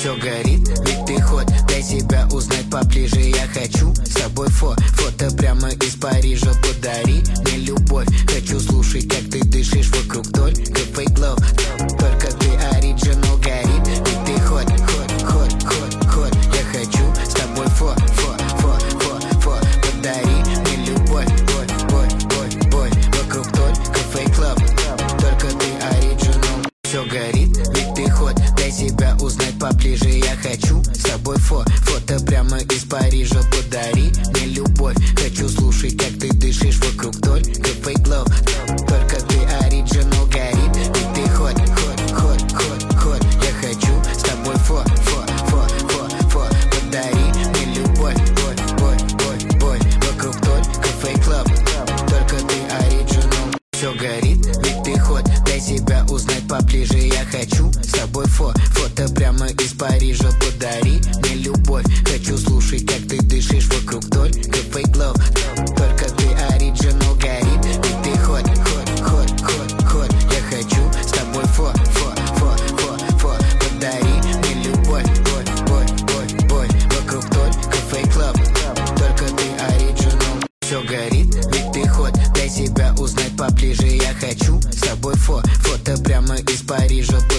Все горит, ведь ты ход, дай себя узнать поближе. Я хочу с тобой фото прямо из Парижа. Подари мне любовь, хочу слушать, как ты дышишь вокруг. Только fake love, только ты оригинал. Горит, ведь ты ход. Я хочу с тобой подари мне любовь, бой, вокруг только fake love, только ты оригинал. Все горит, ведь ты ход, дай себя узнать поближе. Я хочу с тобой фото прямо из Парижа. Подари мне любовь, хочу слушать, как ты дышишь вокруг. Только fake love, только ты оригинал. Горит, ведь ты ход. Я хочу с тобой подари мне любовь, бой, вокруг только fake love, только ты оригинал. Все горит, ведь ты ход, дай себя узнать поближе. Я хочу с тобой фото прямо из Парижа. Подари мне любовь, хочу слушать, как ты дышишь вокруг. Только fake love, только ты оригинал. Горит, ведь ты ход. Я хочу с тобой подари мне любовь, бой, вокруг только fake love, только ты оригинал. Все горит, ведь ты ход, дай себя узнать поближе. Я хочу с тобой фото прямо из Парижа.